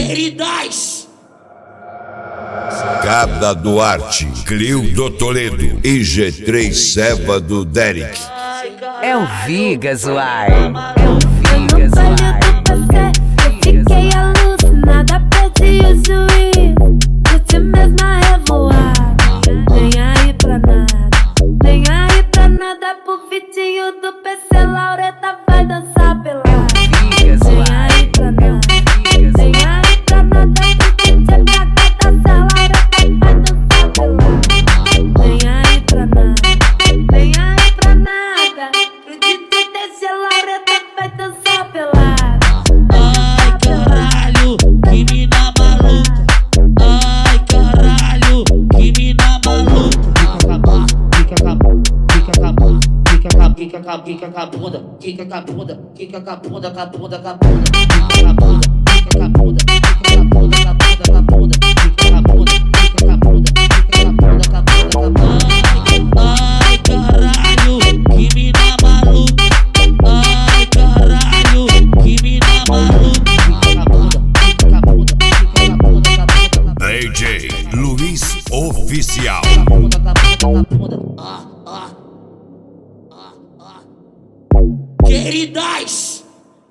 Queridas! Cada Duarte, Clio Toledo e G3 Seva do Derek. É o Vigas, uai. É o Vigas, uai. Eu fiquei alucinada, perdi o juízo. Curti mesmo a revoada. Nem aí pra nada, nem aí pra nada. Pro Vitinho do PC, Laureta vai dançar pelada. Vigas, Nem uai. aí pra nada, nem aí pra nada. Pro DJ da gata, Laureta vai dançar pelada. Nem aí pra nada, nem aí pra nada. Pro DJ desse Laureta vai dançar pelada. Ai caralho, que mina maluca. Ai caralho, que mina maluca. Fica com a bunda, fica com a bunda, fica com a bunda, fica com a bunda, fica com a bunda, fica com a bunda, fica com a bunda, fica com a bunda, fica com a bunda, fica com a bunda, fica com a bunda, fica com a bunda, fica com a bunda, fica com a bunda. Ai caralho, que mina maluca. Ai caralho, que mina maluca. Fica com a bunda, fica com a bunda, fica com a bunda, fica com a bunda. DJ Luiz Oficial. Queridas,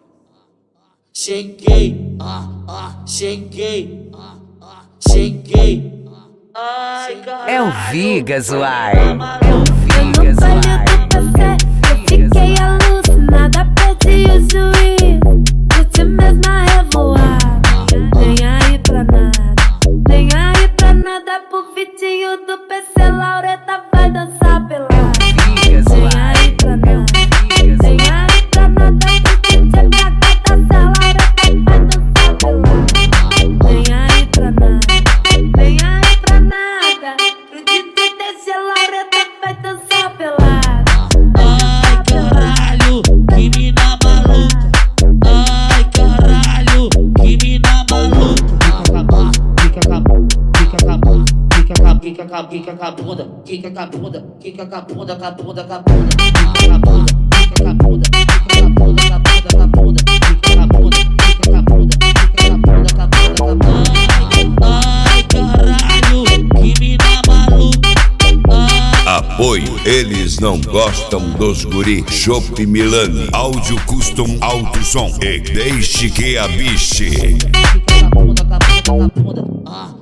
cheguei, cheguei, cheguei. É o Vigas, uai. É o Vigas, No baile uai. do PC, eu fiquei alucinada, perdi o juízo. Curti mesmo a revoada. Nem aí pra nada, nem aí pra nada. Pro Vitinho do PC, Laureta vai dançar pelada. Vigas, Nem uai. aí pra nada, nem aí pra nada. Pro DJ da gata, Laureta vai dançar pelada. Nem aí pra nada, nem aí pra nada. Pro DJ desse Laureta vai dançar pelada. Ai caralho, que mina maluca. Ai caralho, que mina maluca. Fica com a bunda, fica com a bunda, fica com a bunda, fica com a bunda, fica com a bunda, fica com a bunda, com a bunda, com a bunda, fica com a bunda, fica com a bunda, fica com a bunda, com a bunda, com a bunda, fica com a bunda, fica com a bunda, fica com a bunda, com a bunda, com a bunda. Ai caralho, que mina maluca. Apoio, eles não gostam dos guri. Chopp Milani, áudio custom alto som. E deixe que a biche. Fica com a bunda, com a bunda, com a bunda.